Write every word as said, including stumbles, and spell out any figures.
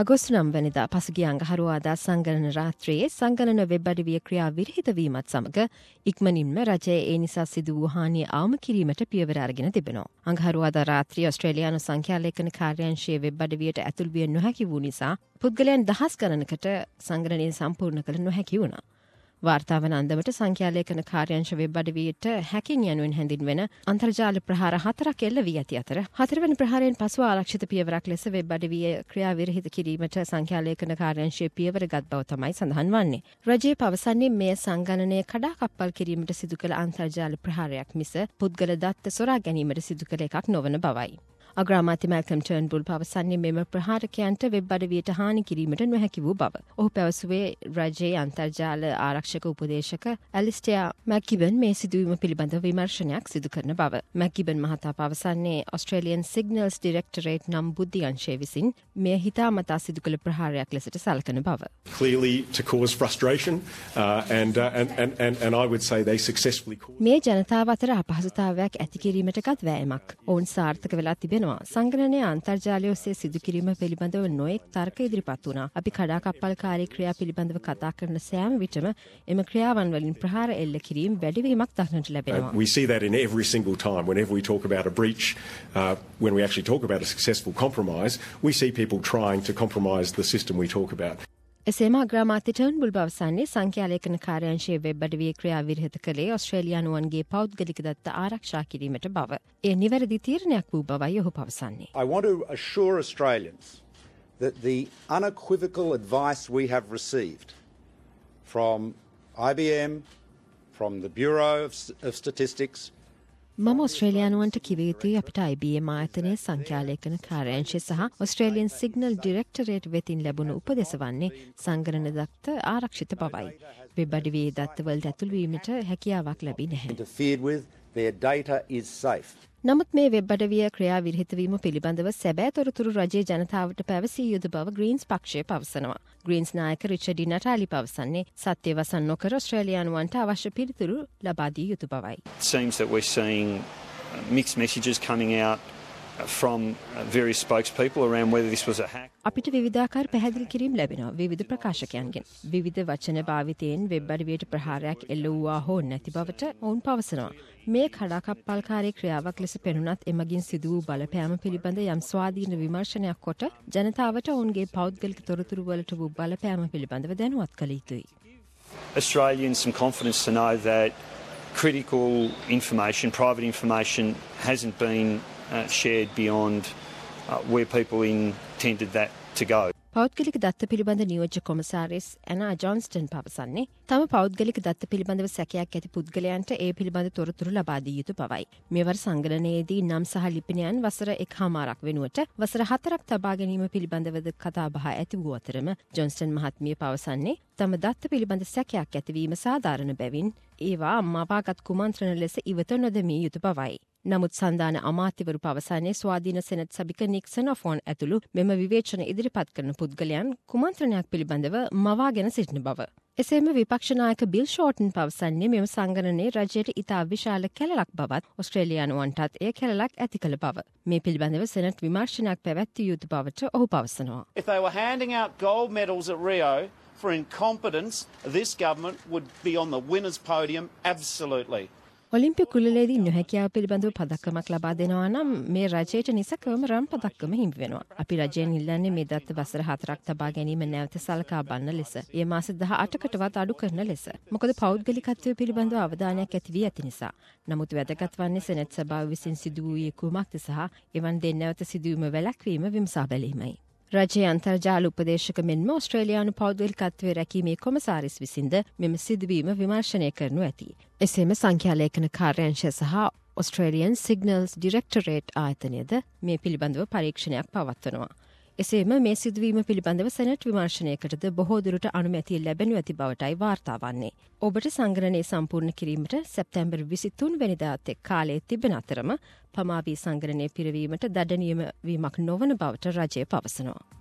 අගෝස්තු නවය වෙනිදා පසුගිය අඟහරුවාදා සංගණන රාත්‍රියේ සංගණන වෙබ් අඩවිය ක්‍රියා විරහිත වීමත් සමග ඉක්මනින්ම රජය ඒ නිසා සිදු වූ හානිය අවම කිරීමට පියවර අරගෙන තිබෙනවා. අඟහරුවාදා රාත්‍රියේ ඔස්ට්‍රේලියානු සංඛ්‍යාලේඛන කාර්යාංශයේ වෙබ් අඩවියට ඇතුල් විය නොහැකි වූ නිසා පුද්ගලයන් දහස් ගණනකට සංගණනය සම්පූර්ණ කළ නොහැකි වුණා. වාර්තාවන අන්දමට සංඛ්‍යාලේඛන කාර්යාංශ වෙබ් අඩවියට හැකින් යනුවෙන් හැඳින්වෙන අන්තර්ජාල ප්‍රහාර හතරක් එල්ල වී ඇති අතර හතරවන ප්‍රහාරයෙන් පසු ආරක්ෂිත පියවරක් ලෙස වෙබ් අඩවිය ක්‍රියා විරහිත කිරීමට සංඛ්‍යාලේඛන කාර්යාංශයේ පියවර ගත් බව තමයි සඳහන් වන්නේ. රජය පවසන්නේ මේ සංගණනය කඩාකප්පල් කිරීමට සිදු කළ අන්තර්ජාල ප්‍රහාරයක් මිස පුද්ගල දත්ත සොරා ගැනීමට සිදු කළ එකක් නොවන බවයි. අග්‍රාමාත්‍ය මැල්කම් ටර්න්බුල් පවසන්නේ මෙම ප්‍රහාරකයන්ට වෙබ් අඩවියට හානි කිරීමට නොහැකි වූ බව. ඔහු පැවසුවේ රජයේ අන්තර්ජාල ආරක්ෂක උපදේශක ඇලිස්ටයා මැක්කිබන් මේ සිදුවීම පිළිබඳව විමර්ශනයක් සිදු කරන බව. මැක්කිබන් මහතා පවසන්නේ ඔස්ට්‍රේලියන් සිග්නල්ස් ඩිරෙක්ටරේට් නම් බුද්ධි අංශය විසින් මෙය හිතාමතා සිදු කළ ප්‍රහාරයක් ලෙසට සලකන බව. Clearly to cause frustration uh, and, uh, and, and, and, and I would say they successfully caused... මේ ජනතාව අතර අපහසුතාවයක් ඇති කිරීමට ගත් වෑයමක්. ඔවුන් සාර්ථක වෙලා තිබෙනවා. සංගණනය අන්තර්ජාලය ඔස්සේ සිදු කිරීම පිළිබඳව නොයෙක් තර්ක ඉදිරිපත් වුණා. අපි කඩාකප්පල්කාරී ක්‍රියා පිළිබඳව කතා කරන සෑම විටම එම ක්‍රියාවන් වලින් ප්‍රහාර එල්ල කිරීම වැඩිවීමක් දක්නට ලැබෙනවා. Uh, we see that in every single time whenever we talk about a breach, uh, when we actually talk about a successful compromise, we see people trying to compromise the system we talk about. එසේම අග්‍රාමාත්‍ය ටර්න්බුල් පවසන්නේ සංඛ්‍යාලේඛන කාර්යාංශයේ web අඩවියේ ක්‍රියා විරහිත කළේ ඔස්ට්‍රේලියානුවන්ගේ පෞද්ගලික දත්ත ආරක්ෂා කිරීමට බව. එය නිවැරදි තීරණයක් වූ බවයි ඔහු පවසන්නේ. I want to assure Australians that the unequivocal advice we have received from I B M, from the Bureau of, of Statistics, මම ඔස්ට්‍රේලියානුවන්ට කිව යුතුයි අපිට I B M ආයතනයේ සංඛ්‍යාලේඛන කාර්යාංශය සහ ඔස්ට්‍රේලියන් සිග්නල් ඩිරෙක්ටරේට් වෙතින් ලැබුණු උපදෙස් වන්නේ සංගණන දත්ත ආරක්ෂිත බවයි. වෙබ් අඩවියේ දත්තවලට ඇතුල් වීමට හැකියාවක් ලැබී නැහැ. interfered with, their data is safe. නමුත් මේ වෙබ් අඩවිය ක්‍රියා විරහිත වීම පිළිබඳව සැබෑ තොරතුරු රජයේ ජනතාවට පැවසිය යුතු බව ග්‍රීන්ස් පක්ෂය පවසනවා. ග්‍රීන්ස් නායක රිචඩ් නටාලි පවසන්නේ සත්‍ය වසන් නොකර ඔස්ට්‍රේලියානුවන්ට අවශ්‍ය පිළිතුරු ලබා දිය යුතු බවයි. It seems that we're seeing mixed messages coming out from various spokespeople around whether this was a hack. අපිට විවිධාකාර පැහැදිලි කිරීම් ලැබෙනවා විවිධ ප්‍රකාශකයන්ගෙන්. විවිධ වචන භාවිතයෙන් වෙබ් අඩවියට ප්‍රහාරයක් එල්ල වූවා හෝ නැති බවට ඔවුන් පවසනවා. මේ කඩාකප්පල්කාරී ක්‍රියාවක් ලෙස පෙනුනත් එමගින් සිදු වූ බලපෑම පිළිබඳ යම් ස්වාධීන විමර්ශනයක් කොට ජනතාවට ඔවුන්ගේ පෞද්ගලික තොරතුරු වලට වූ බලපෑම පිළිබඳව දැනුවත් කළ යුතුයි. Australians some confidence to know that critical information, private information hasn't been uh, shared beyond uh, where people intended that to go. පෞද්ගලික දත්ත පිළිබඳ නියෝජ්‍ය කොමසාරිස් ඇනා ජොන්ස්ටන් පවසන්නේ තම පෞද්ගලික දත්ත පිළිබඳව සැකයක් ඇති පුද්ගලයන්ට ඒ පිළිබඳ තොරතුරු ලබා දී යුතු බවයි. මෙවර සංගණනයේදී නම් සහ ලිපිනයන් වසර එකහමාරක් වෙනුවට වසර හතරක් තබා ගැනීම පිළිබඳවද කතා බහ ඇති වූ අතරම ජොන්ස්ටන් මහත්මිය පවසන්නේ තම දත්ත පිළිබඳ සැකයක් ඇතිවීම සාධාරණ බැවින් ඒවා මවාගත් කුමන්ත්‍රණ ලෙස ඉවත නොදමිය යුතු බවයි. නමුත් සන්ධාන අමාත්‍යවරු පවසන්නේ ස්වාධීන සෙනට් සභික නික්සන් ඔෆෝන් ඇතුළු මෙම විවේචන ඉදිරිපත් කරන පුද්ගලයන් කුමන්ත්‍රණයක් පිළිබඳව මවාගෙන සිටින බව. එසේම විපක්ෂ නායක බිල් ෂෝටන් පවසන්නේ මෙම සංගණනයේ රජයට ඉතා විශාල කැලලක් බවත් ඔස්ට්‍රේලියානුවන්ටත් එය කැලලක් ඇති කළ බව. මේ පිළිබඳව සෙනට් විමර්ශනයක් පැවැත්විය යුතු බවට ඔහු පවසනවා. If they were handing out gold medals at Rio for incompetence, this government would be on the winners' podium absolutely. ඔලිම්පික කුලලේදී නොහැකියාව පිළිබඳව පදක්කමක් ලබා දෙනවා නම් මේ රජයට නිසකවම රන් පදක්කම හිමි වෙනවා. අපි රජයෙන් ඉල්ලන්නේ මේ දත්ත වසර හතරක් තබා ගැනීම නැවත සලකා බලන ලෙස. ඒ මාස දහඅටකටවත් අඩු කරන ලෙස. මොකද පෞද්ගලිකත්වය පිළිබඳව අවධානයක් ඇති වී ඇති නිසා. නමුත් වැදගත් වන්නේ සෙනට් සභාව විසින් සිදු වූයේ කුමක්ද සහ එවන් දෙ නැවත සිදුවීම වැළැක්වීම විමසා බැලීමයි. රජයේ අන්තර්ජාල උපදේශක මෙන්ම ඔස්ට්‍රේලියානු පෞද්ගලිකත්වයේ රැකීමේ කොමසාරිස් විසින්ද මෙම සිදුවීම විමර්ශනය කරනු ඇති. එසේම සංඛ්‍යාලේඛන කාර්යාංශය සහ ඔස්ට්‍රේලියන් සිග්නල්ස් ඩිරෙක්ටරේට් ආයතනයද මේ පිළිබඳව පරීක්ෂණයක් පවත්වනවා. එසේම මේ සිදුවීම පිළිබඳව සෙනට් විමර්ශනයකටද බොහෝ දුරට අනුමැතිය ලැබෙනු ඇති බවටයි වාර්තා වන්නේ. ඔබට සංගණනය සම්පූර්ණ කිරීමට සැප්තැම්බර් විසිතුන් වෙනිදා තෙක් කාලය තිබෙන අතරම පමාවී සංගණනය පිරවීමට දඩ නියම වීමක් නොවන බවට රජය පවසනවා.